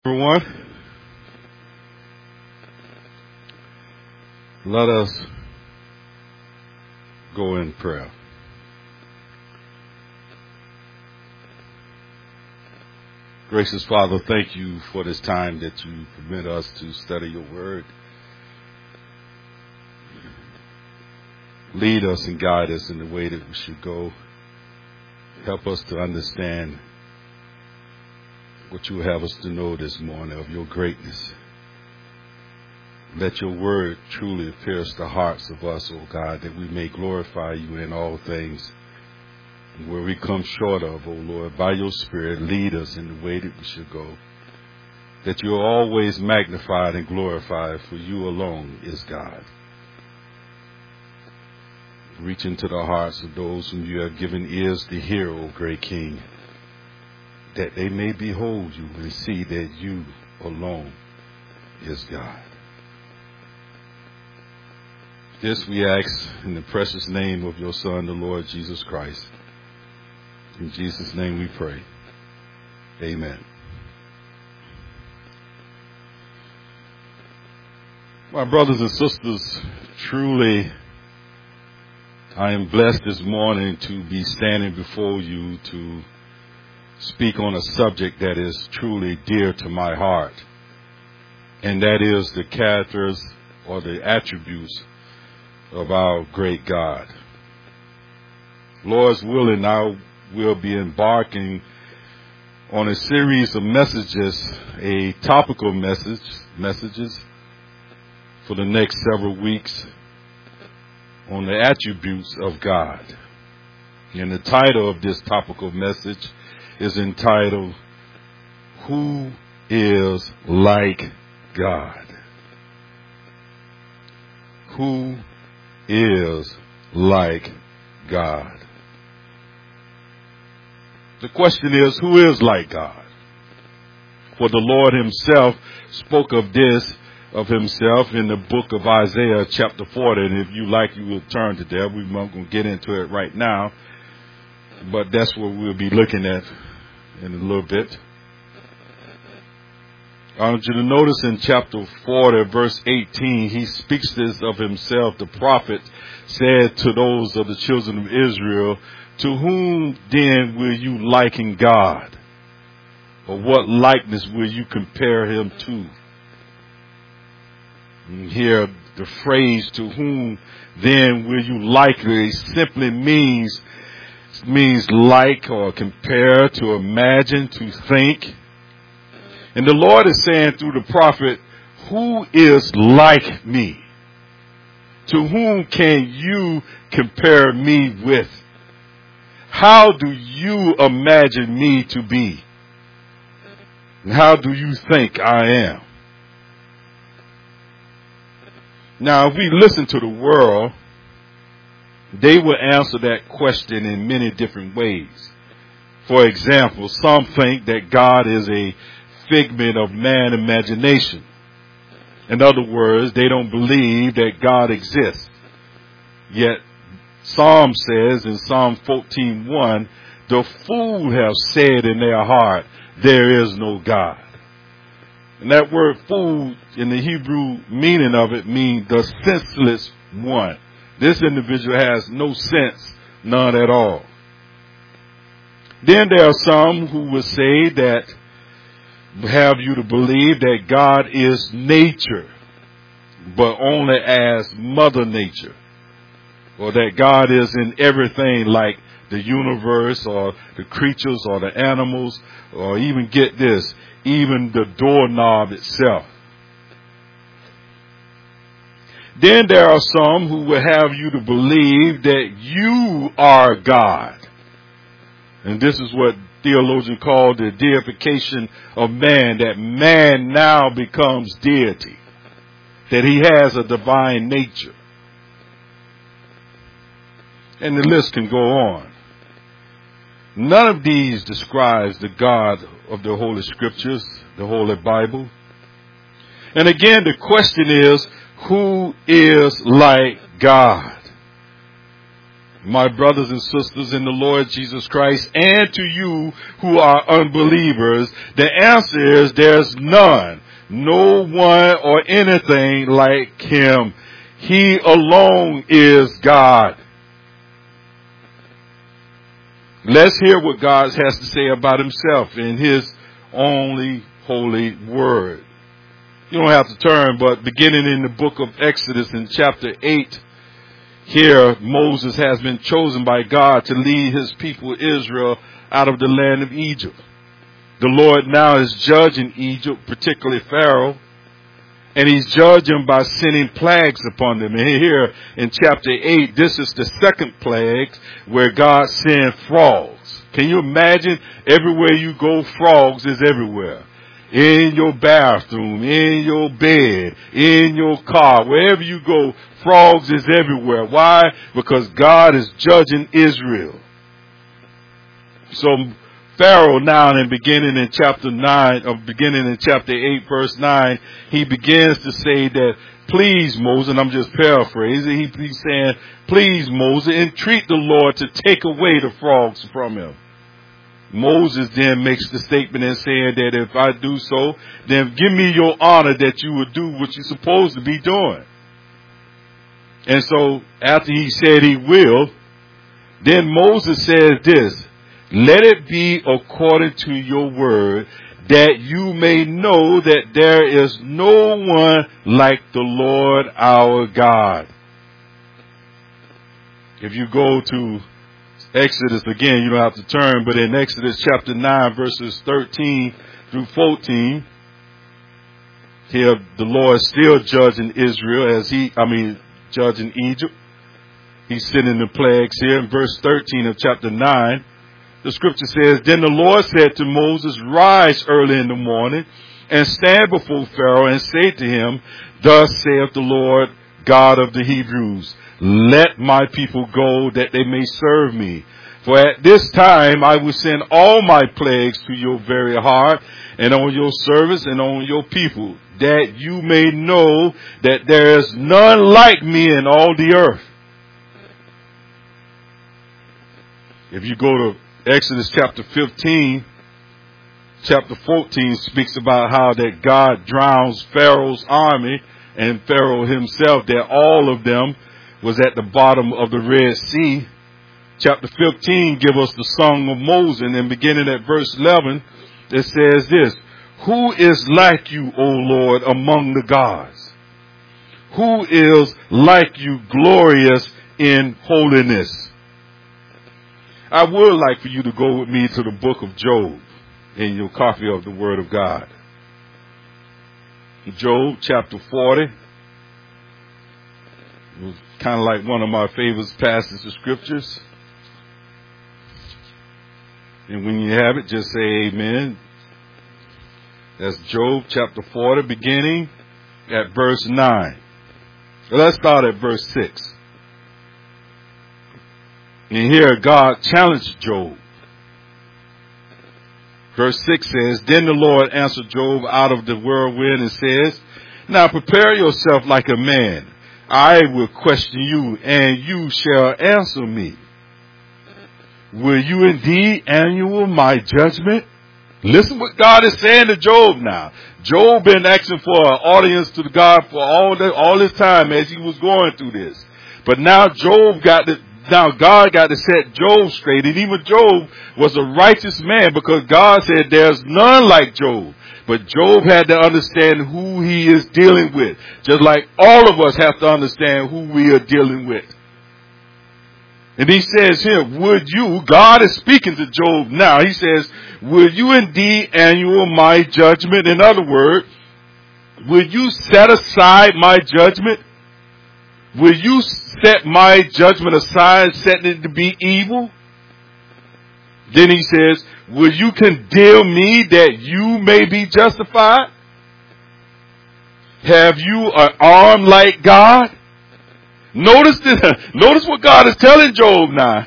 Everyone, let us go in prayer. Gracious Father, thank you for this time that you permit us to study your word. Lead us and guide us in the way that we should go. Help us to understand what you have us to know this morning of your greatness. Let your word truly pierce the hearts of us, O God, that we may glorify you in all things. Where we come short of, O Lord, by your Spirit, lead us in the way that we should go. That you are always magnified and glorified, for you alone is God. Reach into the hearts of those whom you have given ears to hear, O great King, that they may behold you and see that you alone is God. This we ask in the precious name of your Son, the Lord Jesus Christ. In Jesus' name we pray. Amen. My brothers and sisters, truly I am blessed this morning to be standing before you to speak on a subject that is truly dear to my heart, and that is the characters or the attributes of our great God. Lord's willing, I will be embarking on a series of messages, a topical messages for the next several weeks on the attributes of God. And the title of this topical message is entitled, Who is Like God? Who is like God? The question is, who is like God? For the Lord himself spoke of this of himself in the book of Isaiah chapter 40. And if you like, you will turn to there. We're not going to get into it right now, but that's what we'll be looking at in a little bit. I want you to notice in chapter 40, verse 18, he speaks this of himself. The prophet said to those of the children of Israel, to whom then will you liken God? Or what likeness will you compare him to? And here the phrase, to whom then will you liken, simply means like or compare, to imagine, to think. And the Lord is saying through the prophet, who is like me? To whom can you compare me with? How do you imagine me to be? And how do you think I am? Now, if we listen to the world, they will answer that question in many different ways. For example, some think that God is a figment of man's imagination. In other words, they don't believe that God exists. Yet, Psalm says in Psalm 14:1, the fool have said in their heart, there is no God. And that word fool in the Hebrew meaning of it means the senseless one. This individual has no sense, none at all. Then there are some who will say that, have you to believe that God is nature, but only as Mother Nature. Or that God is in everything like the universe or the creatures or the animals, or even, get this, even the doorknob itself. Then there are some who will have you to believe that you are God. And this is what theologians call the deification of man, that man now becomes deity, that he has a divine nature. And the list can go on. None of these describes the God of the Holy Scriptures, the Holy Bible. And again, the question is, who is like God? my brothers and sisters in the Lord Jesus Christ, and to you who are unbelievers, the answer is there's none, no one or anything like him. He alone is God. Let's hear what God has to say about himself in his only holy word. You don't have to turn, but beginning in the book of Exodus in chapter 8, here Moses has been chosen by God to lead his people Israel out of the land of Egypt. The Lord now is judging Egypt, particularly Pharaoh, and he's judging by sending plagues upon them. And here in chapter 8, this is the second plague where God sent frogs. Can you imagine? Everywhere you go, frogs is everywhere. In your bathroom, in your bed, in your car, wherever you go, frogs is everywhere. Why? Because God is judging Israel. So Pharaoh now, beginning in chapter 8, verse 9, he begins to say that, please, Moses, and I'm just paraphrasing, he's saying, please, Moses, entreat the Lord to take away the frogs from him. Moses then makes the statement and saying that if I do so, then give me your honor that you would do what you're supposed to be doing. And so after he said he will, then Moses says this, let it be according to your word, that you may know that there is no one like the Lord our God. If you go to Exodus, again, you don't have to turn, but in Exodus chapter 9, verses 13 through 14, here the Lord is still judging Israel judging Egypt. He's sending the plagues here. In verse 13 of chapter 9, the scripture says, then the Lord said to Moses, rise early in the morning and stand before Pharaoh and say to him, thus saith the Lord God of the Hebrews, let my people go that they may serve me. For at this time I will send all my plagues to your very heart and on your service and on your people, that you may know that there is none like me in all the earth. If you go to Exodus chapter 15, chapter 14 speaks about how that God drowns Pharaoh's army and Pharaoh himself, that all of them was at the bottom of the Red Sea. Chapter 15 give us the Song of Moses, and beginning at verse 11, it says this, who is like you, O Lord, among the gods? Who is like you, glorious in holiness? I would like for you to go with me to the book of Job in your copy of the Word of God. Job chapter 40. It was kind of like one of my favorite passages of scriptures. And when you have it, just say amen. That's Job chapter 40, beginning at verse 9. So let's start at verse 6. And here God challenged Job. Verse 6 says, then the Lord answered Job out of the whirlwind and says, now prepare yourself like a man. I will question you, and you shall answer me. Will you indeed annul my judgment? Listen what God is saying to Job now. Job been asking for an audience to God for all this time as he was going through this. But now God got to set Job straight. And even Job was a righteous man because God said there's none like Job. But Job had to understand who he is dealing with. Just like all of us have to understand who we are dealing with. And he says here, would you, God is speaking to Job now. He says, will you indeed annul my judgment? In other words, will you set aside my judgment? Will you set my judgment aside, setting it to be evil? Then he says, will you condemn me that you may be justified? Have you an arm like God? Notice what God is telling Job now.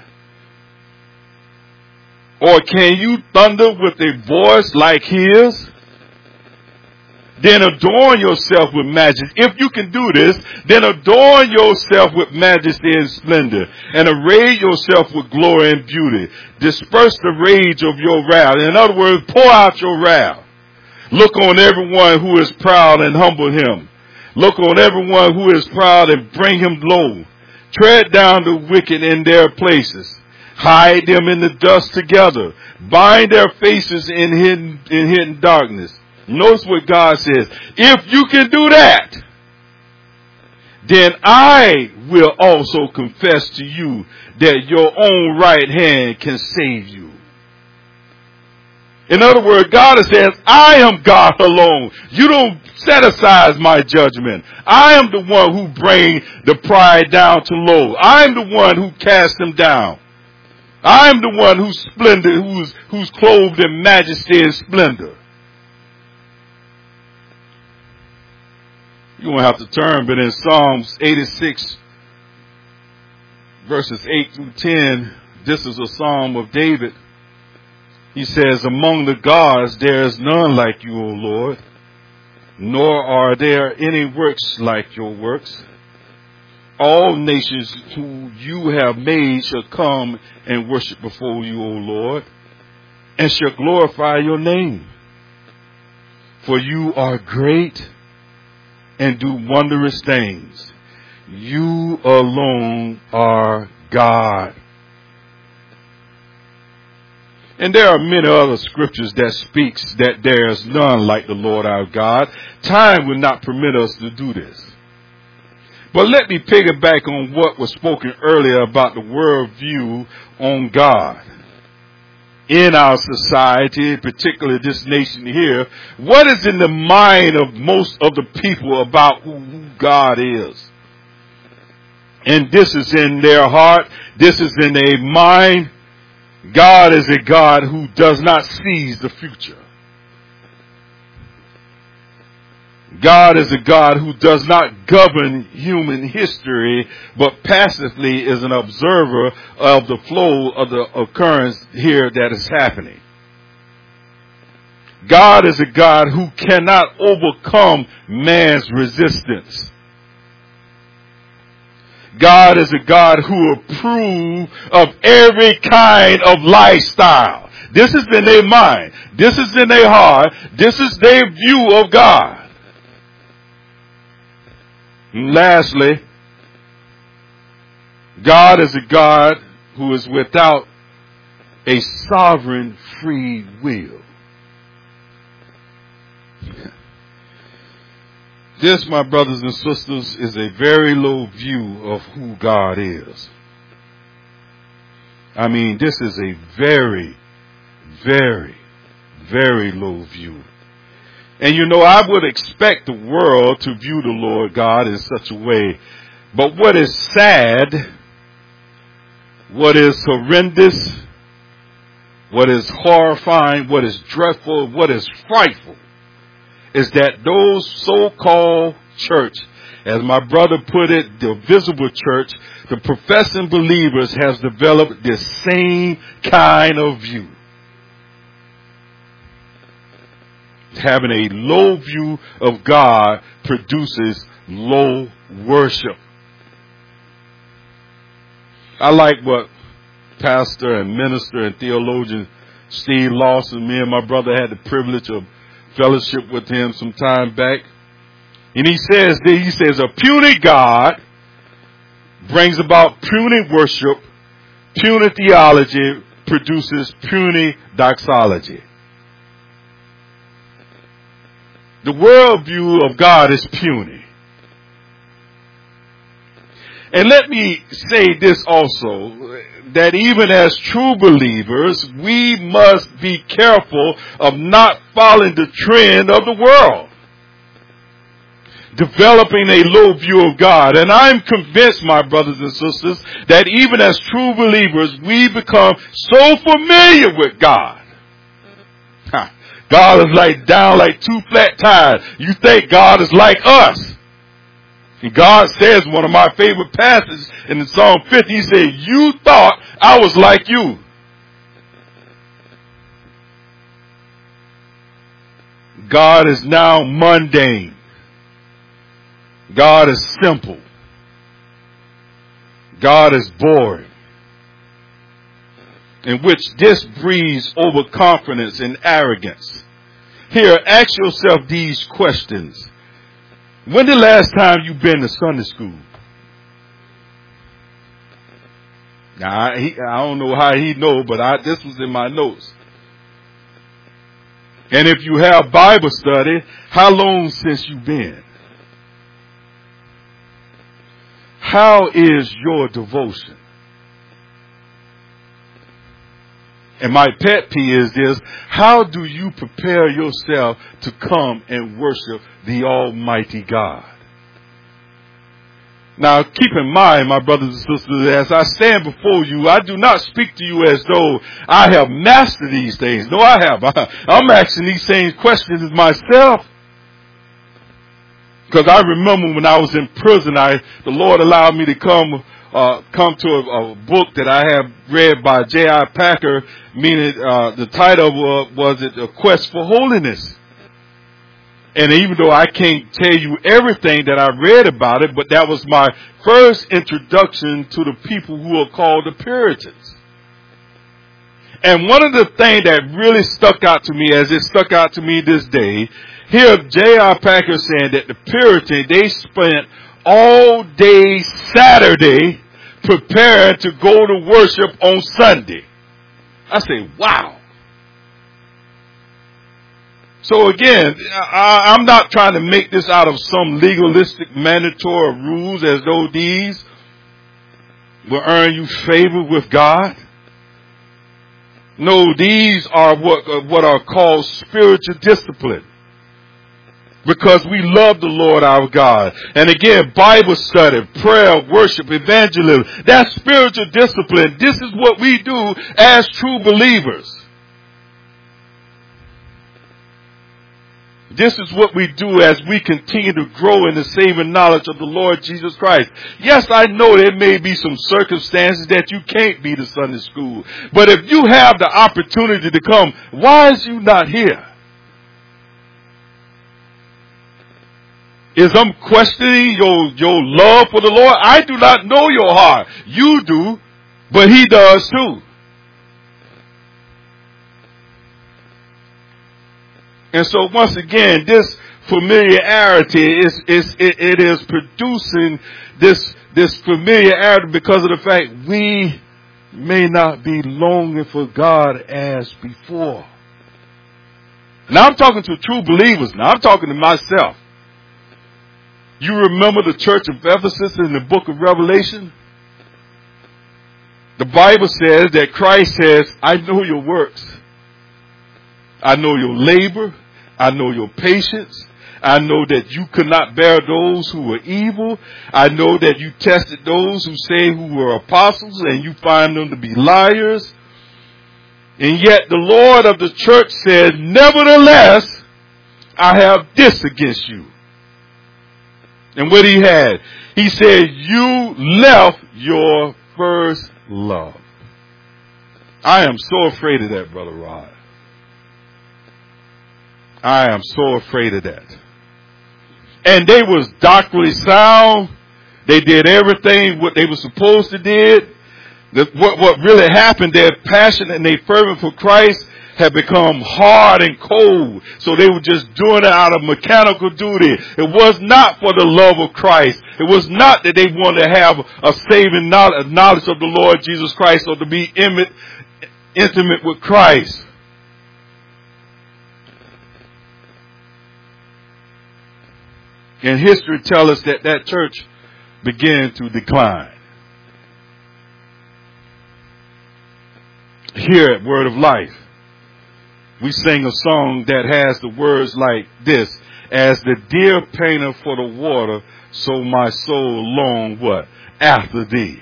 Or can you thunder with a voice like his? then adorn yourself with majesty. If you can do this, then adorn yourself with majesty and splendor, and array yourself with glory and beauty. Disperse the rage of your wrath. In other words, pour out your wrath. Look on everyone who is proud and humble him. Look on everyone who is proud and bring him low. Tread down the wicked in their places. Hide them in the dust together. Bind their faces in hidden darkness. Notice what God says. If you can do that, then I will also confess to you that your own right hand can save you. In other words, God says, I am God alone. You don't set aside my judgment. I am the one who brings the pride down to low. I am the one who casts them down. I am the one who's splendid, who's clothed in majesty and splendor. You won't have to turn, but in Psalms 86, verses 8 through 10, this is a psalm of David. He says, among the gods there is none like you, O Lord, nor are there any works like your works. All nations who you have made shall come and worship before you, O Lord, and shall glorify your name. For you are great and do wondrous things. You alone are God. And there are many other scriptures that speaks that there is none like the Lord our God. Time will not permit us to do this. But let me piggyback on what was spoken earlier about the worldview on God. In our society, particularly this nation here, what is in the mind of most of the people about who God is? And this is in their heart. This is in their mind. God is a God who does not seize the future. God is a God who does not govern human history, but passively is an observer of the flow of the occurrence here that is happening. God is a God who cannot overcome man's resistance. God is a God who approves of every kind of lifestyle. This is in their mind. This is in their heart. This is their view of God. And lastly, God is a God who is without a sovereign free will. This, my brothers and sisters, is a very low view of who God is. I mean, this is a very, very, very low view. And you know, I would expect the world to view the Lord God in such a way. But what is sad, what is horrendous, what is horrifying, what is dreadful, what is frightful, is that those so-called church, as my brother put it, the visible church, the professing believers has developed this same kind of view. Having a low view of God produces low worship. I like what pastor and minister and theologian Steve Lawson, me and my brother had the privilege of fellowship with him some time back. And he says, a puny God brings about puny worship. Puny theology produces puny doxology. The worldview of God is puny. And let me say this also, that even as true believers, we must be careful of not following the trend of the world, developing a low view of God. And I'm convinced, my brothers and sisters, that even as true believers, we become so familiar with God. God is like down like two flat tires. You think God is like us. And God says, one of my favorite passages in Psalm 50, he said, you thought I was like you. God is now mundane. God is simple. God is boring. In which this breeds overconfidence and arrogance. Here, ask yourself these questions. When the last time you been to Sunday school? Now, I don't know how he know, but this was in my notes. And if you have Bible study, how long since you been? How is your devotion? And my pet peeve is this: how do you prepare yourself to come and worship the Almighty God? Now, keep in mind, my brothers and sisters, as I stand before you, I do not speak to you as though I have mastered these things. No, I have. I'm asking these same questions myself. Because I remember when I was in prison, the Lord allowed me to come to a book that I have read by J.I. Packer, meaning the title was A Quest for Holiness. And even though I can't tell you everything that I read about it, but that was my first introduction to the people who are called the Puritans. And one of the things that really stuck out to me, as it stuck out to me this day, here J.I. Packer saying that the Puritans, they spent all day Saturday preparing to go to worship on Sunday. I say, wow. So again, I'm not trying to make this out of some legalistic mandatory rules as though these will earn you favor with God. No, these are what are called spiritual discipline. Because we love the Lord our God. And again, Bible study, prayer, worship, evangelism, that's spiritual discipline. This is what we do as true believers. This is what we do as we continue to grow in the saving knowledge of the Lord Jesus Christ. Yes, I know there may be some circumstances that you can't be to Sunday school. But if you have the opportunity to come, why is you not here? Is I'm questioning your love for the Lord? I do not know your heart. You do, but He does too. And so once again, this familiarity is producing this familiarity because of the fact we may not be longing for God as before. Now I'm talking to true believers. Now I'm talking to myself. You remember the church of Ephesus in the book of Revelation? The Bible says that Christ says, I know your works. I know your labor. I know your patience. I know that you could not bear those who were evil. I know that you tested those who say who were apostles and you find them to be liars. And yet the Lord of the church said, nevertheless, I have this against you. And what he had, he said, you left your first love. I am so afraid of that, Brother Rod. I am so afraid of that. And they was doctrinally sound. They did everything what they were supposed to did. What really happened, their passion and their fervent for Christ had become hard and cold. So they were just doing it out of mechanical duty. It was not for the love of Christ. It was not that they wanted to have a saving knowledge of the Lord Jesus Christ or to be intimate with Christ. And history tells us that that church began to decline. Here at Word of Life, we sing a song that has the words like this: as the deer panteth for the water, so my soul long what? After thee.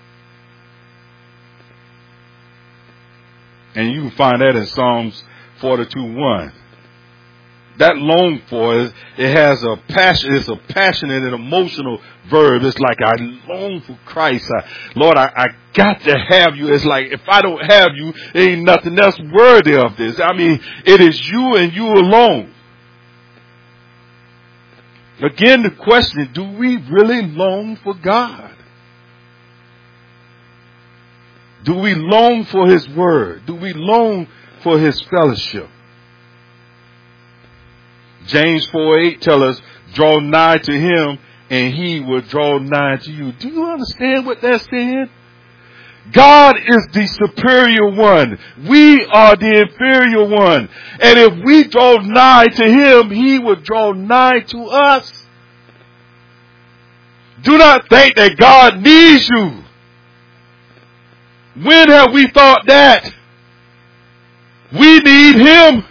And you can find that in Psalms 42:1. That long for it has a passion. It's a passionate and emotional verb. It's like I long for Christ. Lord, I got to have you. It's like if I don't have you, there ain't nothing else worthy of this. I mean, it is you and you alone. Again, the question, do we really long for God? Do we long for His Word? Do we long for His fellowship? James 4:8 tells us, draw nigh to Him and He will draw nigh to you. Do you understand what that's saying? God is the superior one. We are the inferior one. And if we draw nigh to Him, He will draw nigh to us. Do not think that God needs you. When have we thought that? We need Him.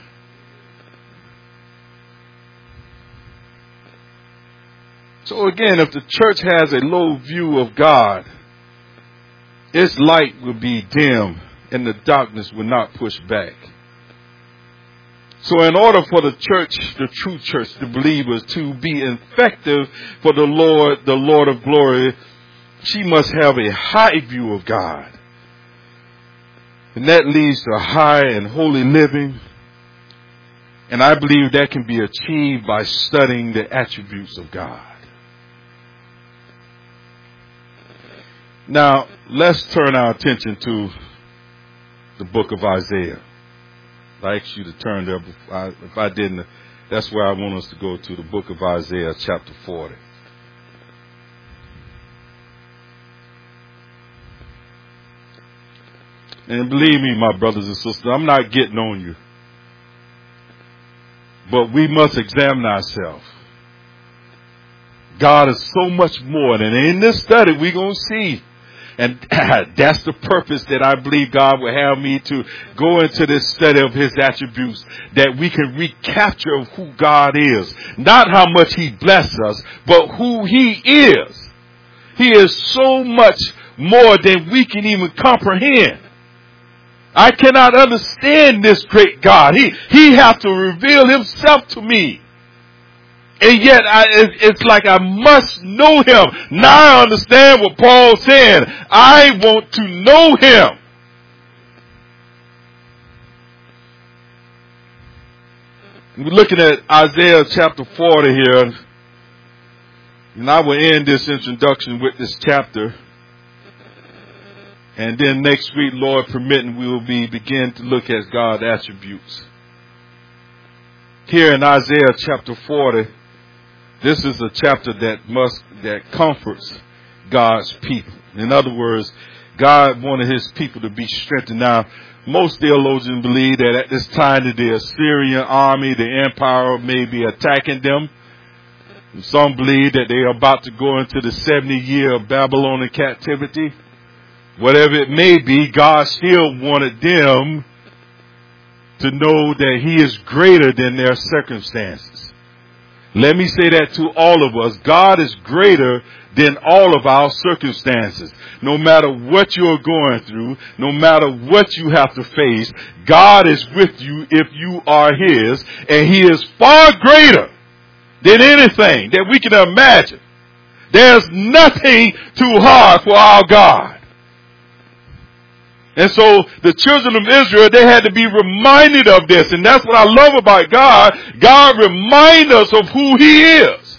So again, if the church has a low view of God, its light will be dim and the darkness will not push back. So in order for the church, the true church, the believers, to be effective for the Lord of glory, she must have a high view of God. And that leads to high and holy living. And I believe that can be achieved by studying the attributes of God. Now, let's turn our attention to the book of Isaiah. I asked you to turn there. If I didn't, that's where I want us to go to, the book of Isaiah, chapter 40. And believe me, my brothers and sisters, I'm not getting on you. But we must examine ourselves. God is so much more than in this study we're going to see. And that's the purpose that I believe God will have me to go into this study of His attributes, that we can recapture who God is. Not how much He blesses us, but who He is. He is so much more than we can even comprehend. I cannot understand this great God. He has to reveal Himself to me. And yet, it's like I must know Him. Now I understand what Paul said. I want to know Him. We're looking at Isaiah chapter 40 here. And I will end this introduction with this chapter. And then next week, Lord permitting, we will begin to look at God's attributes. Here in Isaiah chapter 40, this is a chapter that comforts God's people. In other words, God wanted His people to be strengthened. Now, most theologians believe that at this time that the Assyrian army, the empire, may be attacking them. And some believe that they are about to go into the 70-year of Babylonian captivity. Whatever it may be, God still wanted them to know that He is greater than their circumstances. Let me say that to all of us. God is greater than all of our circumstances. No matter what you're going through, no matter what you have to face, God is with you if you are His, and He is far greater than anything that we can imagine. There's nothing too hard for our God. And so the children of Israel, they had to be reminded of this. And that's what I love about God. God reminds us of who He is.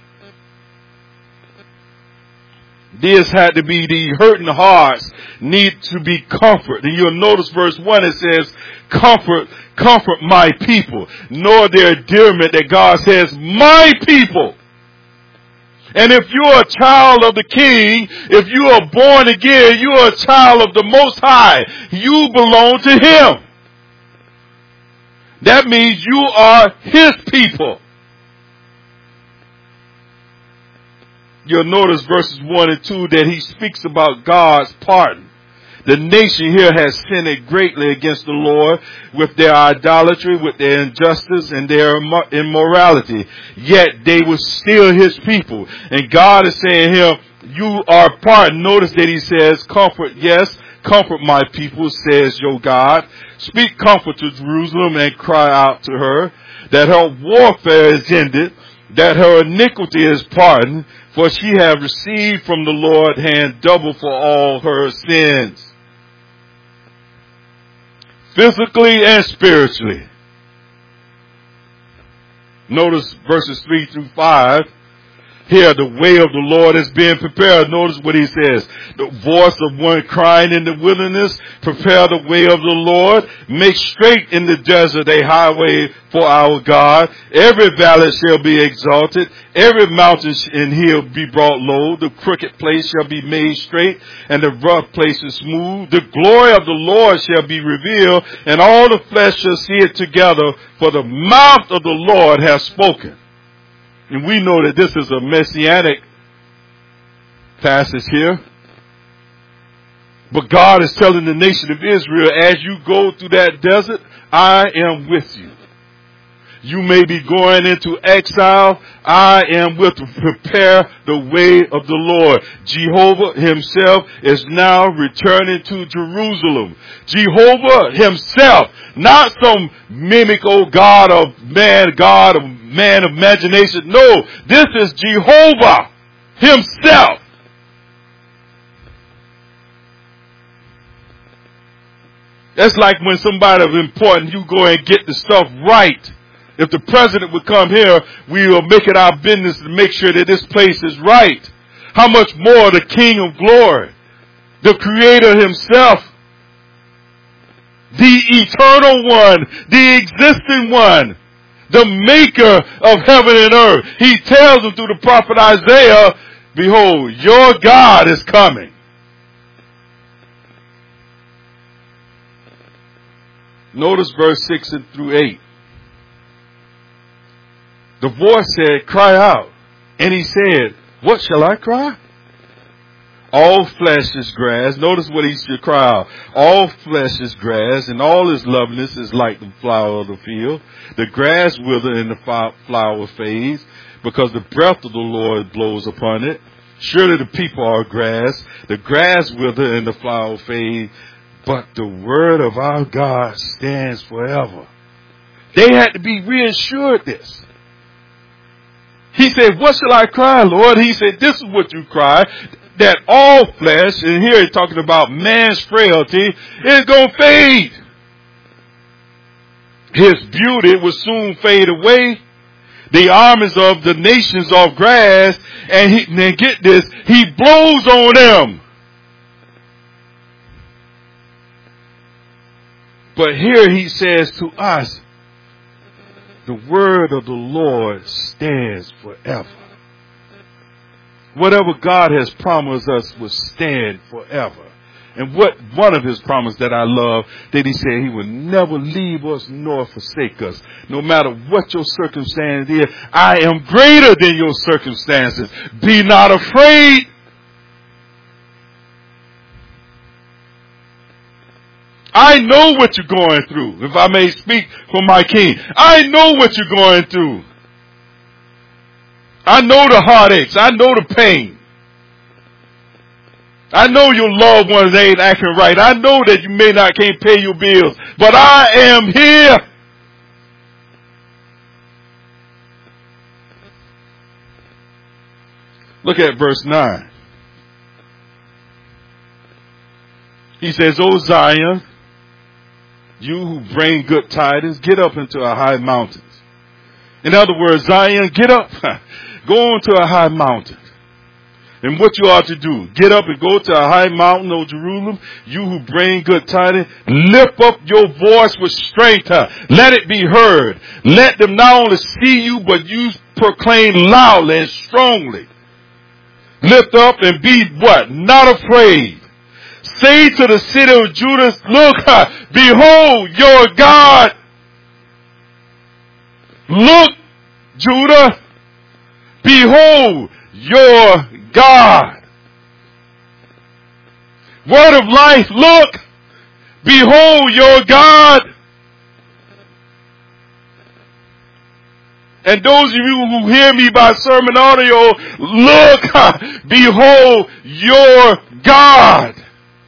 This had to be the hurting hearts need to be comforted. And you'll notice verse 1, it says, comfort my people. Nor their endearment that God says, my people. And if you're a child of the King, if you are born again, you are a child of the Most High. You belong to Him. That means you are His people. You'll notice verses 1 and 2 that He speaks about God's pardon. The nation here has sinned greatly against the Lord with their idolatry, with their injustice, and their immorality. Yet they were still His people. And God is saying here, you are pardoned. Notice that He says, comfort, yes, comfort my people, says your God. Speak comfort to Jerusalem and cry out to her that her warfare is ended, that her iniquity is pardoned, for she have received from the Lord's hand double for all her sins. Physically and spiritually. Notice verses 3 through 5. Here, the way of the Lord is being prepared. Notice what he says. The voice of one crying in the wilderness, prepare the way of the Lord. Make straight in the desert a highway for our God. Every valley shall be exalted. Every mountain and hill be brought low. The crooked place shall be made straight, and the rough places smooth. The glory of the Lord shall be revealed, and all the flesh shall see it together, for the mouth of the Lord has spoken. And we know that this is a messianic passage here. But God is telling the nation of Israel, as you go through that desert, I am with you. You may be going into exile. I am with you. Prepare the way of the Lord. Jehovah himself is now returning to Jerusalem. Jehovah himself, not some mimic, God of man of imagination. No, this is Jehovah himself. That's like when somebody of important, you go and get the stuff right. If the president would come here, we will make it our business to make sure that this place is right. How much more the King of Glory, the Creator himself, the eternal one, the existing one, the maker of heaven and earth. He tells them through the prophet Isaiah, behold, your God is coming. Notice verse 6 through 8. The voice said, cry out. And he said, what shall I cry? All flesh is grass. Notice what he should cry out. All flesh is grass, and all his loveliness is like the flower of the field. The grass wither and the flower fades, because the breath of the Lord blows upon it. Surely the people are grass. The grass wither and the flower fade, but the word of our God stands forever. They had to be reassured this. He said, what shall I cry, Lord? He said, this is what you cry, that all flesh, and here he's talking about man's frailty, is going to fade. His beauty will soon fade away. The armies of the nations are grass, and then get this, he blows on them. But here he says to us, the word of the Lord stands forever. Whatever God has promised us will stand forever. And one of his promises that I love, that he said he will never leave us nor forsake us. No matter what your circumstance is, I am greater than your circumstances. Be not afraid. I know what you're going through, if I may speak for my King. I know what you're going through. I know the heartaches. I know the pain. I know your loved ones ain't acting right. I know that you can't pay your bills, but I am here. Look at verse 9. He says, O Zion, you who bring good tidings, get up into a high mountains. In other words, Zion, get up, go on to a high mountain. And what you ought to do, get up and go to a high mountain, O Jerusalem, you who bring good tidings, lift up your voice with strength, let it be heard. Let them not only see you, but you proclaim loudly and strongly. Lift up and be what? Not afraid. Say to the city of Judah, look, behold your God. Look, Judah, behold your God. Word of life, look, behold your God. And those of you who hear me by sermon audio, look, behold your God.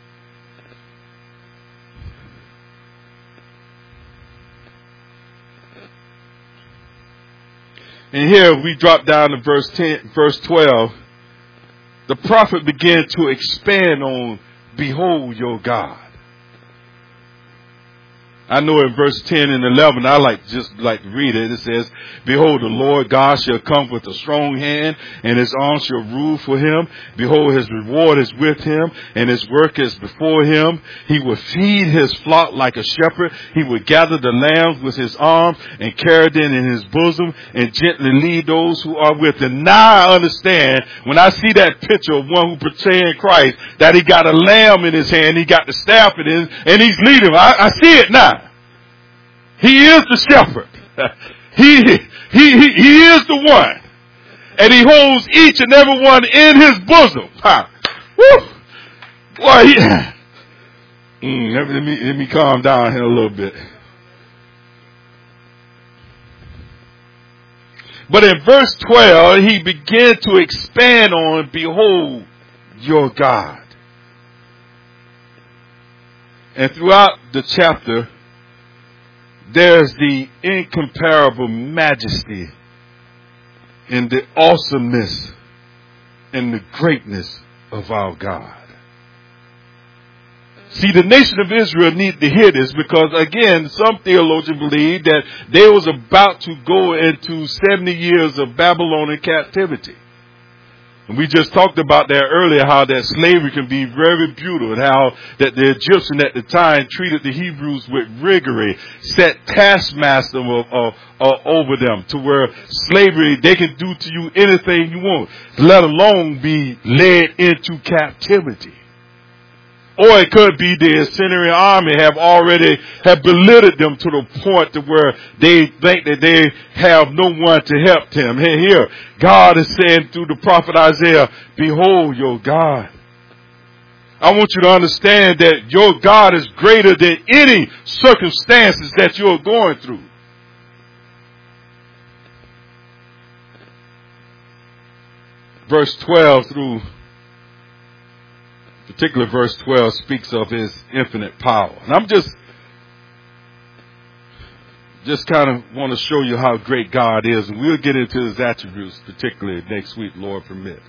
And here we drop down to verse 12. The prophet began to expand on, behold your God. I know in verse 10 and 11, I just like to read it. It says, behold, the Lord God shall come with a strong hand, and his arm shall rule for him. Behold, his reward is with him, and his work is before him. He will feed his flock like a shepherd. He will gather the lambs with his arm and carry them in his bosom and gently lead those who are with him. Now I understand when I see that picture of one who portraying Christ, that he got a lamb in his hand, he got the staff in his, and he's leading. I see it now. He is the shepherd. He is the one. And he holds each and every one in his bosom. Woo! Boy, let me calm down here a little bit. But in verse 12, he began to expand on, behold, your God. And throughout the chapter, there's the incomparable majesty and the awesomeness and the greatness of our God. See, the nation of Israel needed to hear this because, again, some theologians believe that they was about to go into 70 years of Babylonian captivity. And we just talked about that earlier, how that slavery can be very brutal and how that the Egyptians at the time treated the Hebrews with rigor, set taskmaster over them to where slavery, they can do to you anything you want, let alone be led into captivity. Or it could be the Assyrian army have belittled them to the point to where they think that they have no one to help them. And here, God is saying through the prophet Isaiah, behold your God. I want you to understand that your God is greater than any circumstances that you're going through. Verse 12 through particular verse 12 speaks of his infinite power. And I'm just kind of want to show you how great God is. And we'll get into his attributes, particularly next week, Lord permit.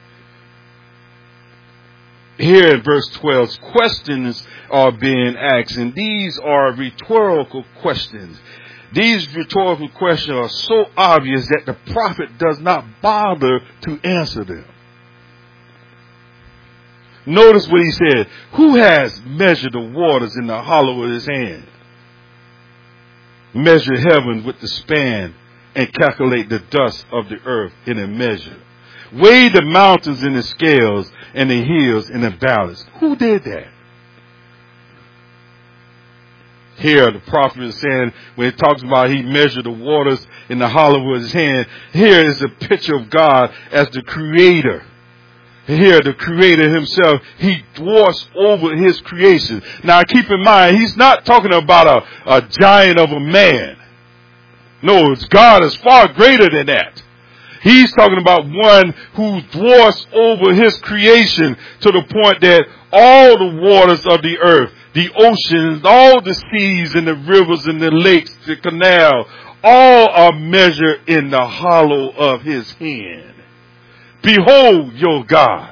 Here in verse 12, questions are being asked, and these are rhetorical questions. These rhetorical questions are so obvious that the prophet does not bother to answer them. Notice what he said. Who has measured the waters in the hollow of his hand? Measure heaven with the span and calculate the dust of the earth in a measure. Weigh the mountains in the scales and the hills in a balance. Who did that? Here the prophet is saying, when he talks about he measured the waters in the hollow of his hand, here is a picture of God as the creator. Here, the Creator himself, he dwarfs over his creation. Now, keep in mind, he's not talking about a giant of a man. No, God is far greater than that. He's talking about one who dwarfs over his creation to the point that all the waters of the earth, the oceans, all the seas and the rivers and the lakes, the canal, all are measured in the hollow of his hand. Behold your God.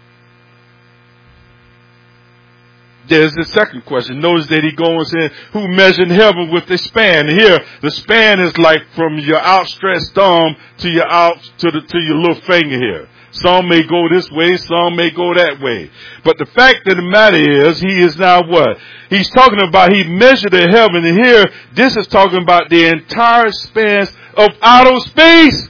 There's the second question. Notice that he goes and says, who measured heaven with a span? Here, the span is like from your outstretched thumb to your little finger here. Some may go this way, some may go that way. But the fact of the matter is, he is now what? He's talking about he measured the heaven. And here, this is talking about the entire span of outer space.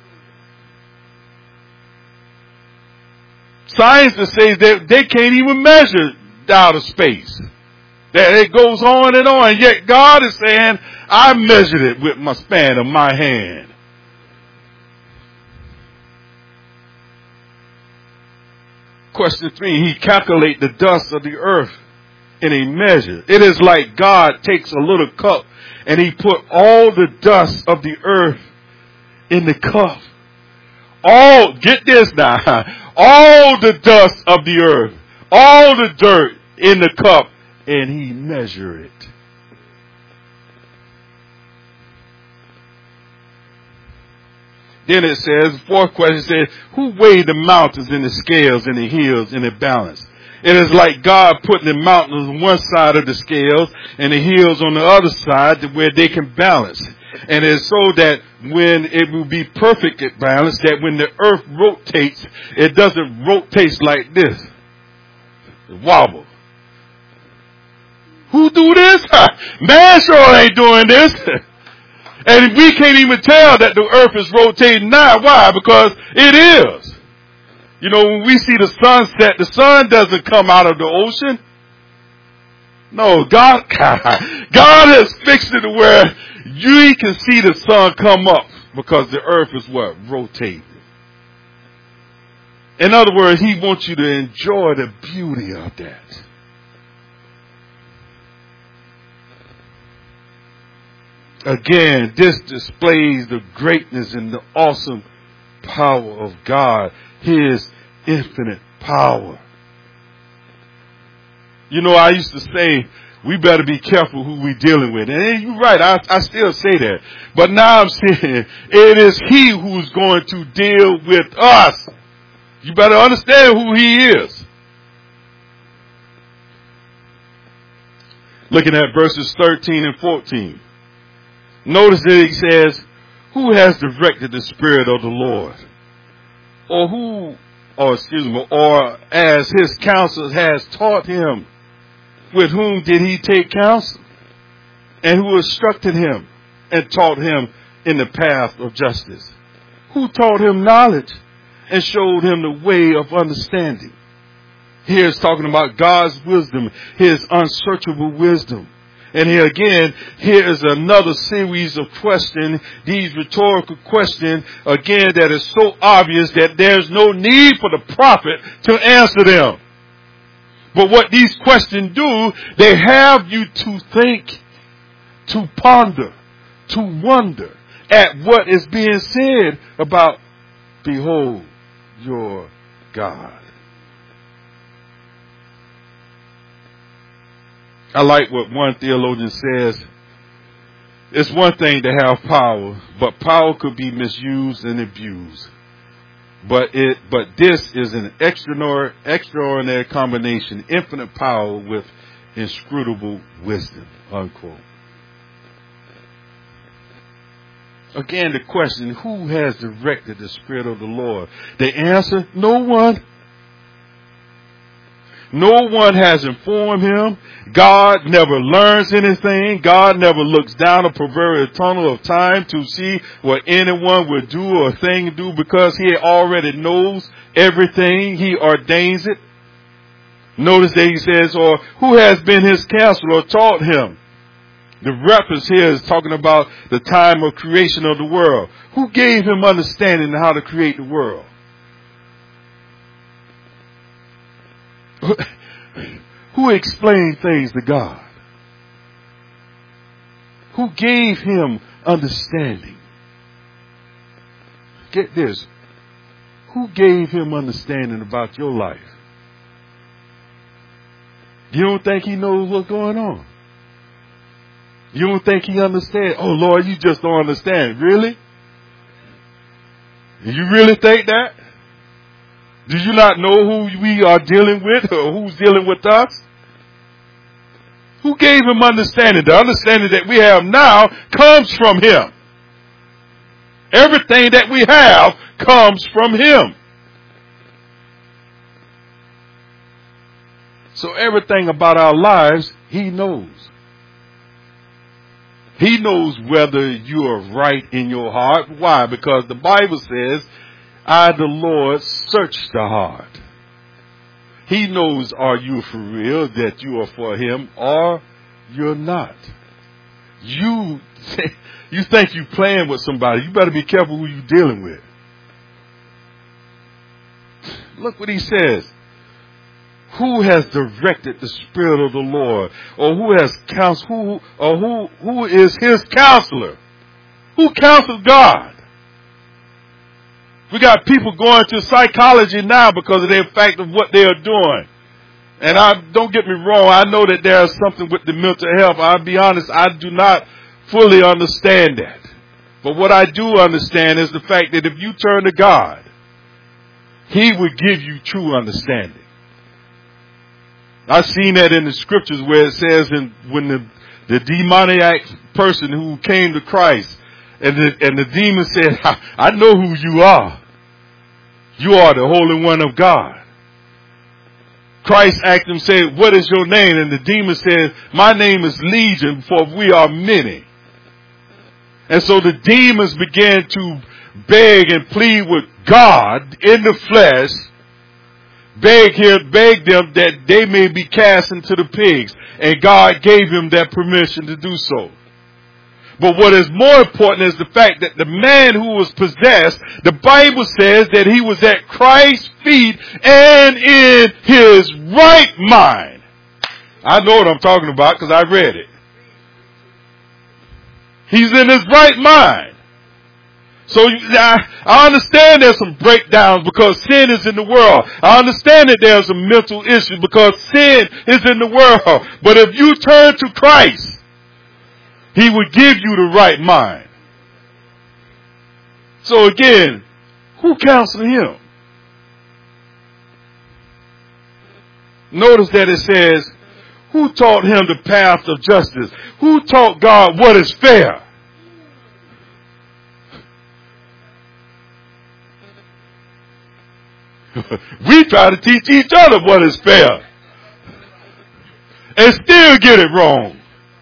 Scientists say that they can't even measure outer space. That it goes on and on. Yet God is saying, I measured it with my span of my hand. Question 3, he calculates the dust of the earth in a measure. It is like God takes a little cup and he put all the dust of the earth in the cup. Get this now. All the dust of the earth, all the dirt in the cup, and he measured it. Then it says, fourth question says, who weighed the mountains in the scales and the hills in the balance? It is like God putting the mountains on one side of the scales and the hills on the other side where they can balance. And it's so that when it will be perfect at balance, that when the earth rotates, it doesn't rotate like this. It wobble. Who do this? Man sure ain't doing this. And we can't even tell that the earth is rotating now. Why? Because it is. You know, when we see the sunset, the sun doesn't come out of the ocean. No, God has fixed it to where you can see the sun come up because the earth is what? Rotating. In other words, he wants you to enjoy the beauty of that. Again, this displays the greatness and the awesome power of God, His infinite power. You know, I used to say, we better be careful who we're dealing with. And you're right, I still say that. But now I'm saying, it is He who's going to deal with us. You better understand who He is. Looking at verses 13 and 14. Notice that he says, who has directed the Spirit of the Lord? Or as his counsel has taught him, with whom did he take counsel? And who instructed him and taught him in the path of justice? Who taught him knowledge and showed him the way of understanding? Here it's talking about God's wisdom, His unsearchable wisdom. And here again, here is another series of questions, these rhetorical questions, again, that is so obvious that there's no need for the prophet to answer them. But what these questions do, they have you to think, to ponder, to wonder at what is being said about, behold, your God. I like what one theologian says. It's one thing to have power, but power could be misused and abused. But this is an extraordinary combination, infinite power with inscrutable wisdom, unquote. Again, the question, who has directed the Spirit of the Lord? The answer, no one. No one has informed him. God never learns anything. God never looks down a proverbial tunnel of time to see what anyone would do or thing do, because he already knows everything. He ordains it. Notice that he says, or who has been his counselor or taught him? The reference here is talking about the time of creation of the world. Who gave him understanding on how to create the world? Who explained things to God? Who gave him understanding? Get this. Who gave him understanding about your life? You don't think he knows what's going on? You don't think he understands? Oh, Lord, you just don't understand. Really? You really think that? Do you not know who we are dealing with or who's dealing with us? Who gave him understanding? The understanding that we have now comes from him. Everything that we have comes from him. So everything about our lives, he knows. He knows whether you are right in your heart. Why? Because the Bible says, I, the Lord, search the heart. He knows, are you for real, that you are for him, or you're not. You think you're playing with somebody. You better be careful who you're dealing with. Look what he says. Who has directed the Spirit of the Lord? Or who has counseled, who is his counselor? Who counsels God? We got people going to psychology now because of the fact of what they are doing. And don't get me wrong, I know that there's something with the mental health. I'll be honest, I do not fully understand that. But what I do understand is the fact that if you turn to God, he will give you true understanding. I've seen that in the scriptures where it says when the demoniac person who came to Christ and the demon said, I know who you are. You are the Holy One of God. Christ asked him, said, what is your name? And the demon said, my name is Legion, for we are many. And so the demons began to beg and plead with God in the flesh, beg them that they may be cast into the pigs. And God gave him that permission to do so. But what is more important is the fact that the man who was possessed, the Bible says that he was at Christ's feet and in his right mind. I know what I'm talking about because I read it. He's in his right mind. So I understand there's some breakdowns because sin is in the world. I understand that there's some mental issues because sin is in the world. But if you turn to Christ, he would give you the right mind. So again, who counseled him? Notice that it says, who taught him the path of justice? Who taught God what is fair? We try to teach each other what is fair and still get it wrong.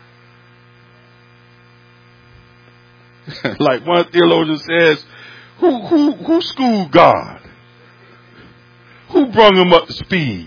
Like one theologian says, who schooled God? Who brought him up to speed?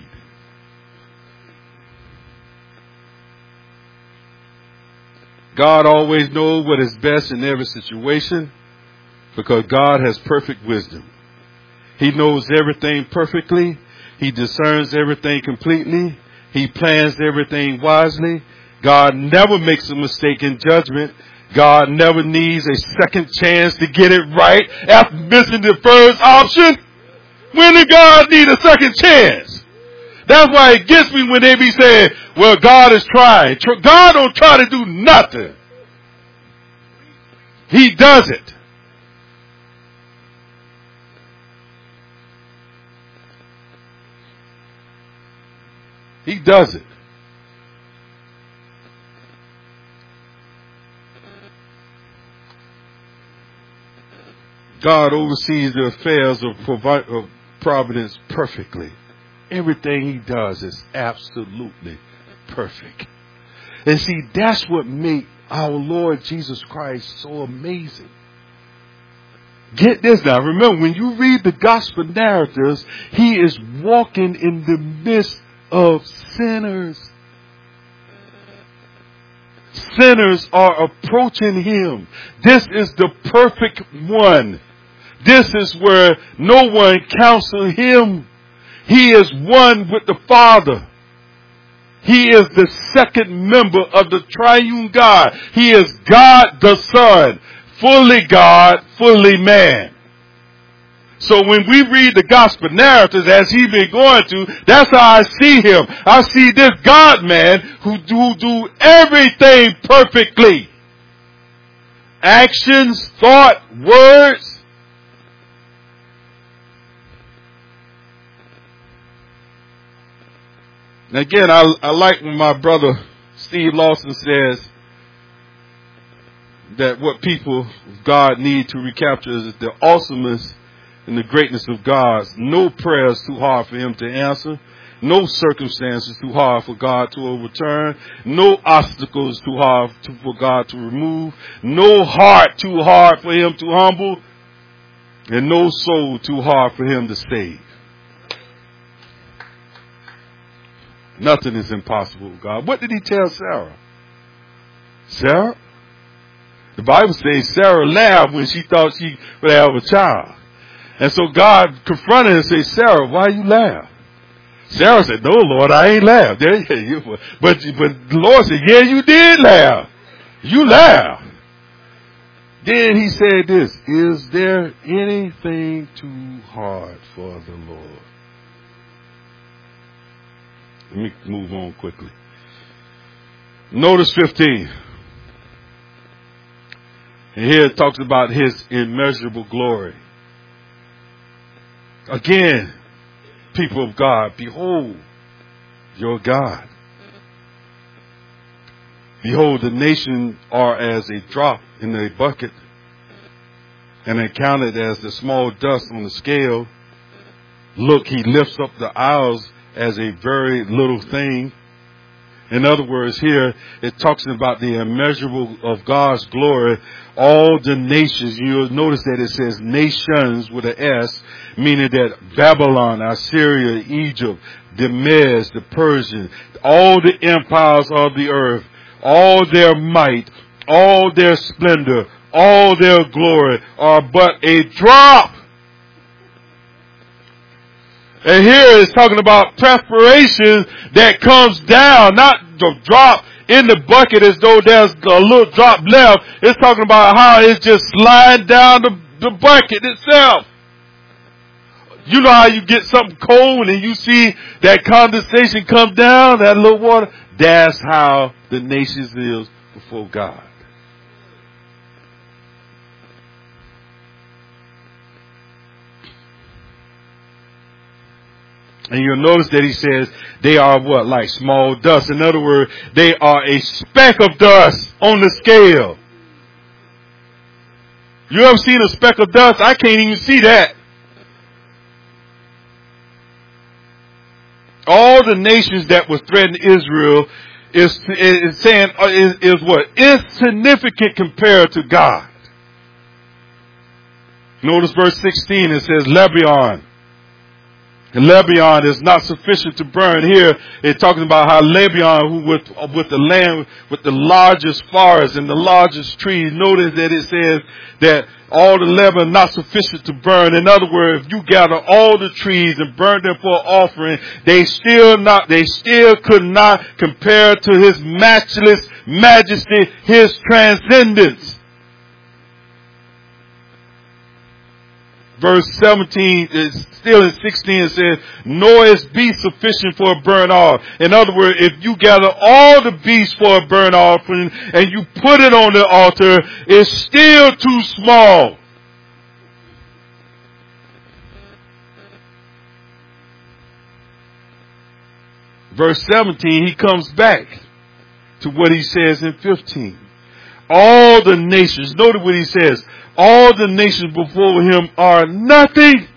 God always knows what is best in every situation because God has perfect wisdom. He knows everything perfectly. He discerns everything completely. He plans everything wisely. God never makes a mistake in judgment. God never needs a second chance to get it right after missing the first option. When did God need a second chance? That's why it gets me when they be saying, well, God is trying. God don't try to do nothing. He does it. He does it. God oversees the affairs of providence perfectly. Everything he does is absolutely perfect. And see, that's what made our Lord Jesus Christ so amazing. Get this now. Remember, when you read the gospel narratives, he is walking in the midst of sinners. Sinners are approaching him. This is the perfect one. This is where no one counsels him. He is one with the Father. He is the second member of the triune God. He is God the Son, fully God, fully man. So when we read the gospel narratives as he been going to, that's how I see him. I see this God man who do everything perfectly. Actions, thought, words. And again, I like when my brother Steve Lawson says that what people of God need to recapture is the awesomeness and the greatness of God. No prayer is too hard for him to answer. No circumstances too hard for God to overturn. No obstacles too hard for God to remove. No heart too hard for him to humble. And no soul too hard for him to save. Nothing is impossible with God. What did he tell Sarah? Sarah? The Bible says Sarah laughed when she thought she would have a child. And so God confronted her and said, Sarah, why you laugh? Sarah said, no, Lord, I ain't laughed. But the Lord said, yeah, you did laugh. You laughed. Then he said this, is there anything too hard for the Lord? Let me move on quickly. Notice 15. And here it talks about his immeasurable glory. Again, people of God, behold your God. Behold, the nations are as a drop in a bucket, and are counted as the small dust on the scale. Look, he lifts up the isles as a very little thing. In other words, here it talks about the immeasurable of God's glory. All the nations, you'll notice that it says nations with an S, meaning that Babylon, Assyria, Egypt, the Medes, the Persians, all the empires of the earth, all their might, all their splendor, all their glory are but a drop. And here it's talking about preparation that comes down, not the drop in the bucket as though there's a little drop left. It's talking about how it's just sliding down the bucket itself. You know how you get something cold and you see that condensation come down, that little water? That's how the nations is before God. And you'll notice that he says they are what? Like small dust. In other words, they are a speck of dust on the scale. You ever seen a speck of dust? I can't even see that. All the nations that was threatening Israel is saying is what? Insignificant compared to God. Notice verse 16. It says Lebanon. And Lebanon is not sufficient to burn. Here it's talking about how Lebanon, who with the land with the largest forest and the largest trees. Notice that it says that all the Lebanon not sufficient to burn. In other words, if you gather all the trees and burn them for an offering, they still could not compare to his matchless majesty, his transcendence. Verse 17 is still in 16. It says, nor is beast sufficient for a burnt offering. In other words, if you gather all the beasts for a burnt offering and you put it on the altar, it's still too small. Verse 17, he comes back to what he says in 15. All the nations, notice what he says, all the nations before him are nothing,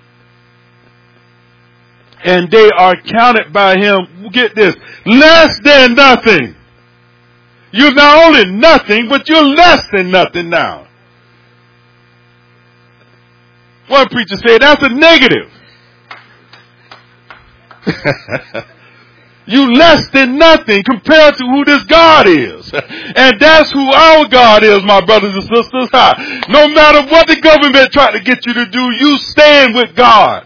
and they are counted by him, get this, less than nothing. You're not only nothing, but you're less than nothing now. One preacher said that's a negative. You less than nothing compared to who this God is. And that's who our God is, my brothers and sisters. No matter what the government try to get you to do, you stand with God.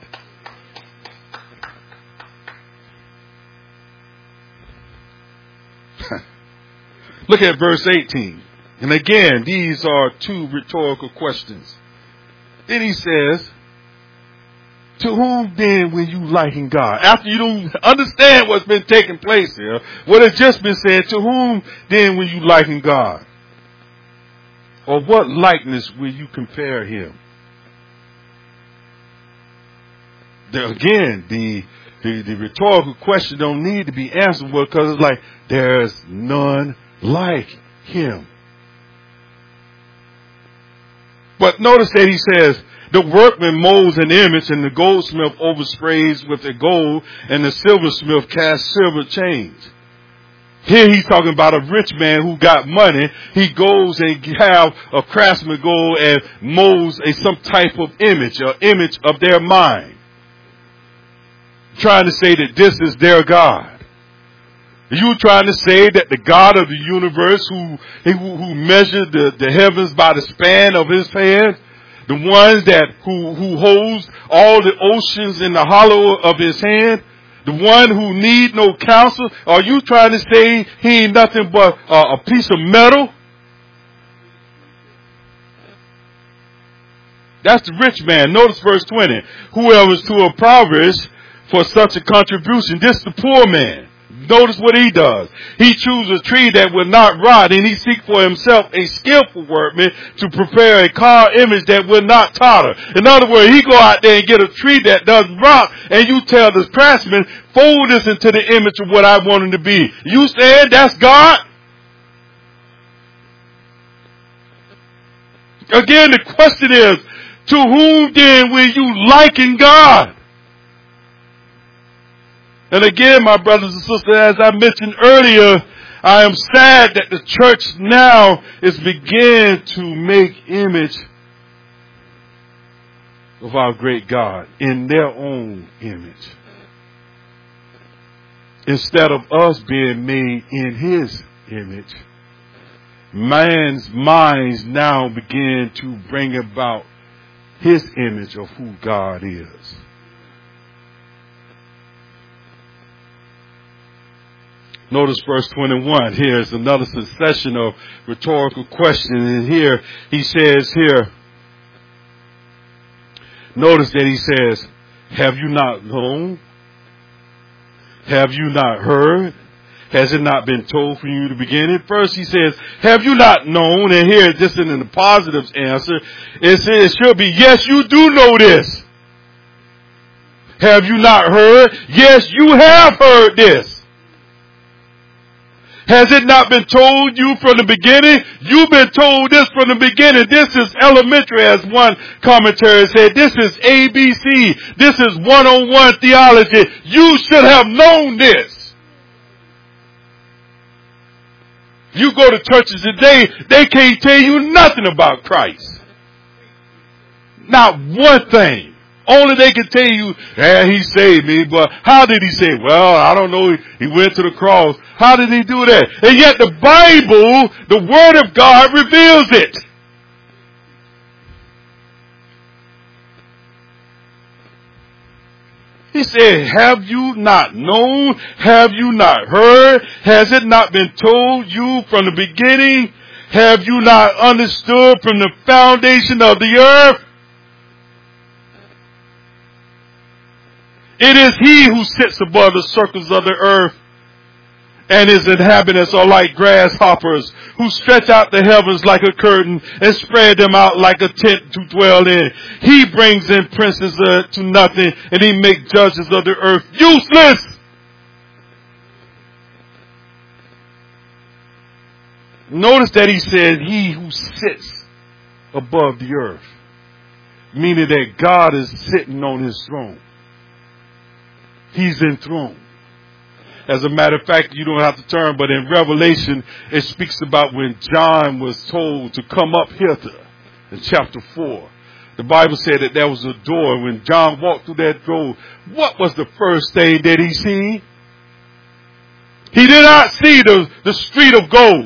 Look at verse 18. And again, these are two rhetorical questions. Then he says, to whom then will you liken God? After you don't understand what's been taking place here, what has just been said, to whom then will you liken God? Or what likeness will you compare him? Again, the rhetorical question don't need to be answered because it's like, there's none like him. But notice that he says, the workman molds an image, and the goldsmith oversprays with the gold, and the silversmith casts silver chains. Here he's talking about a rich man who got money. He goes and have a craftsman go and molds some type of image, or image of their mind, trying to say that this is their God. Are you trying to say that the God of the universe, who measured the heavens by the span of his hand, the ones who holds all the oceans in the hollow of his hand, the one who need no counsel, are you trying to say he ain't nothing but a piece of metal? That's the rich man. Notice verse 20. Whoever is too impoverished for such a contribution, this is the poor man. Notice what he does. He chooses a tree that will not rot, and he seeks for himself a skillful workman to prepare a carved image that will not totter. In other words, he go out there and get a tree that doesn't rot, and you tell the craftsman, fold this into the image of what I want him to be. You saying that's God? Again, the question is, to whom then will you liken God? And again, my brothers and sisters, as I mentioned earlier, I am sad that the church now is beginning to make image of our great God in their own image, instead of us being made in His image. Man's minds now begin to bring about His image of who God is. Notice verse 21. Here's another succession of rhetorical questions. And here he says here, notice that he says, have you not known? Have you not heard? Has it not been told from you to begin it? First he says, have you not known? And here, just in the positives answer, it should be, yes, you do know this. Have you not heard? Yes, you have heard this. Has it not been told you from the beginning? You've been told this from the beginning. This is elementary, as one commentary said. This is ABC. This is one-on-one theology. You should have known this. You go to churches today, they can't tell you nothing about Christ. Not one thing. Only they can tell you, yeah, He saved me, but how did He save? Well, I don't know. He went to the cross. How did He do that? And yet the Bible, the Word of God, reveals it. He said, have you not known? Have you not heard? Has it not been told you from the beginning? Have you not understood from the foundation of the earth? It is He who sits above the circles of the earth, and His inhabitants are like grasshoppers, who stretch out the heavens like a curtain and spread them out like a tent to dwell in. He brings in princes to nothing, and He makes judges of the earth useless. Notice that He said, He who sits above the earth, meaning that God is sitting on His throne. He's enthroned. As a matter of fact, you don't have to turn, but in Revelation, it speaks about when John was told to come up hither in chapter 4. The Bible said that there was a door. When John walked through that door, what was the first thing that he seen? He did not see the street of gold.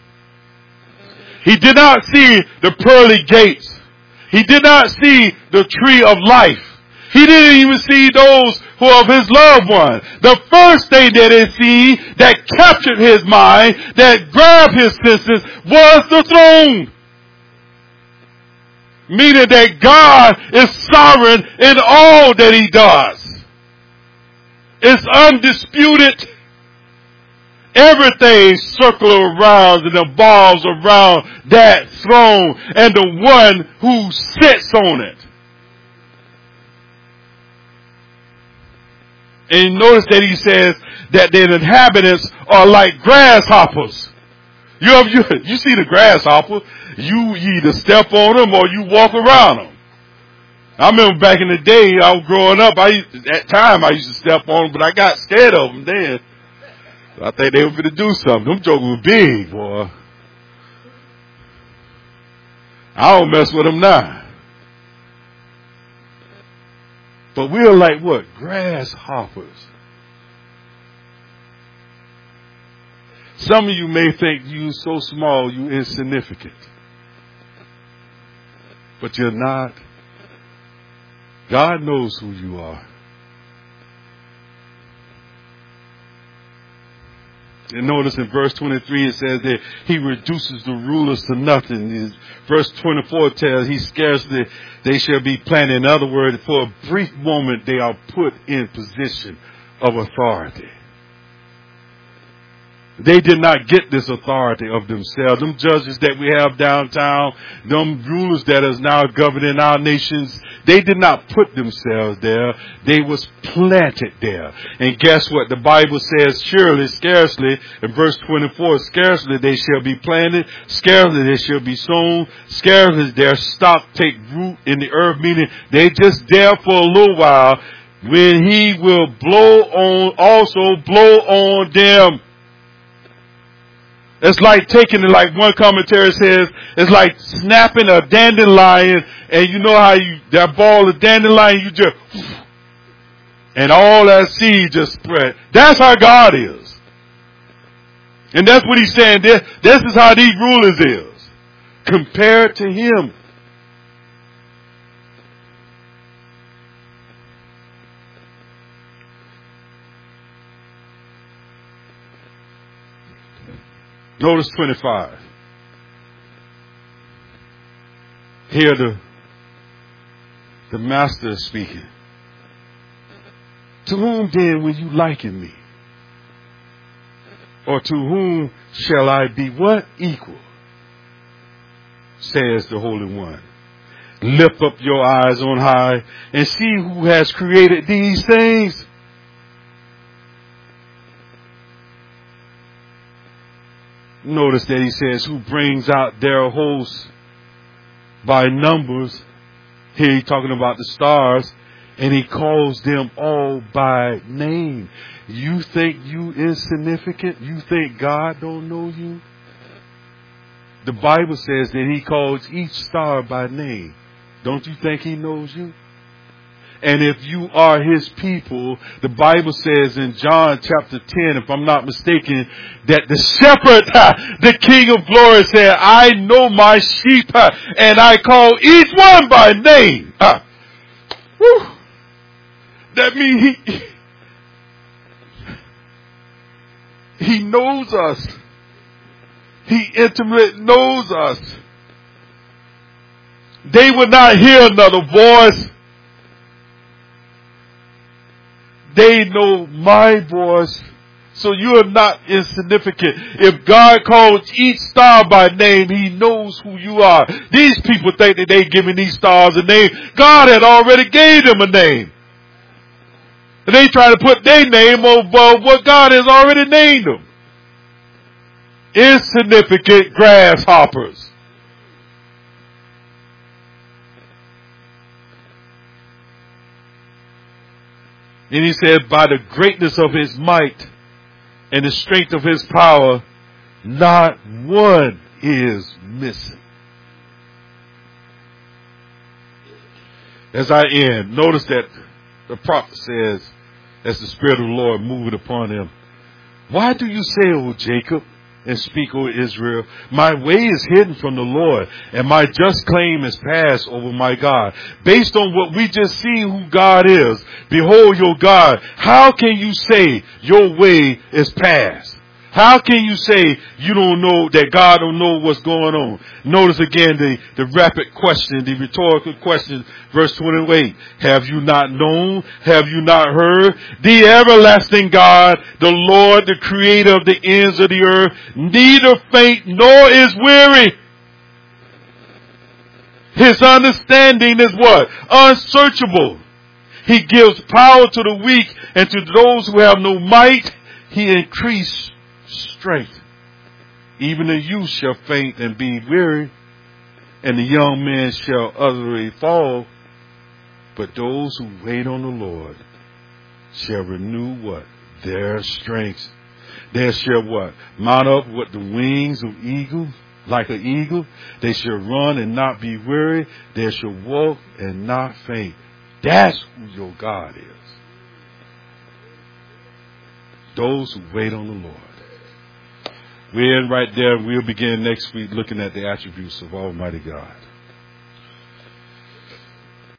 He did not see the pearly gates. He did not see the tree of life. He didn't even see those who are of His loved ones. The first thing that he seen that captured his mind, that grabbed his senses, was the throne. Meaning that God is sovereign in all that He does. It's undisputed. Everything circles around and evolves around that throne and the one who sits on it. And notice that He says that the inhabitants are like grasshoppers. You see the grasshopper, you either step on them or you walk around them. I remember back in the day, I was growing up, at time I used to step on them, but I got scared of them then. I think they were going to do something. Them jokers were big, boy. I don't mess with them now. But we're like what? Grasshoppers. Some of you may think you're so small, you're insignificant. But you're not. God knows who you are. And notice in verse 23 it says that He reduces the rulers to nothing. Verse 24 tells they shall be planted. In other words, for a brief moment they are put in position of authority. They did not get this authority of themselves. Them judges that we have downtown, them rulers that is now governing our nations, they did not put themselves there. They was planted there. And guess what? The Bible says, surely, scarcely, in verse 24, scarcely they shall be planted, scarcely they shall be sown, scarcely their stock take root in the earth, meaning they just there for a little while, when he will blow on them. It's like taking it, like one commentary says, it's like snapping a dandelion, and you know how that ball of dandelion, you just, and all that seed just spread. That's how God is. And that's what he's saying. This is how these rulers is, compared to him. Notice 25. Here the master is speaking. To whom then will you liken me? Or to whom shall I be what? Equal, says the Holy One. Lift up your eyes on high and see who has created these things. Notice that he says, who brings out their hosts by numbers. Here he's talking about the stars, and he calls them all by name. You think you insignificant? You think God don't know you? The Bible says that he calls each star by name. Don't you think he knows you? And if you are his people, the Bible says in John chapter 10, if I'm not mistaken, that the shepherd, the King of glory said, I know my sheep and I call each one by name. That means he knows us. He intimately knows us. They would not hear another voice. They know my voice. So you are not insignificant. If God calls each star by name, he knows who you are. These people think that they giving these stars a name. God had already gave them a name. And they try to put their name over what God has already named them. Insignificant grasshoppers. And he said, by the greatness of his might and the strength of his power, not one is missing. As I end, notice that the prophet says, as the Spirit of the Lord moved upon him, why do you say, O Jacob, and speak, O Israel, my way is hidden from the Lord, and my just claim is passed over my God. Based on what we just seen who God is, behold your God, how can you say your way is past? How can you say you don't know, that God don't know what's going on? Notice again the rapid question, the rhetorical question, verse 28. Have you not known? Have you not heard? The everlasting God, the Lord, the creator of the ends of the earth, neither faint nor is weary. His understanding is what? Unsearchable. He gives power to the weak, and to those who have no might, he increases strength. Even the youth shall faint and be weary, and the young men shall utterly fall. But those who wait on the Lord shall renew what? Their strength. They shall what? Mount up with the wings of eagle, like an eagle. They shall run and not be weary. They shall walk and not faint. That's who your God is. Those who wait on the Lord. We're in right there. We'll begin next week looking at the attributes of Almighty God.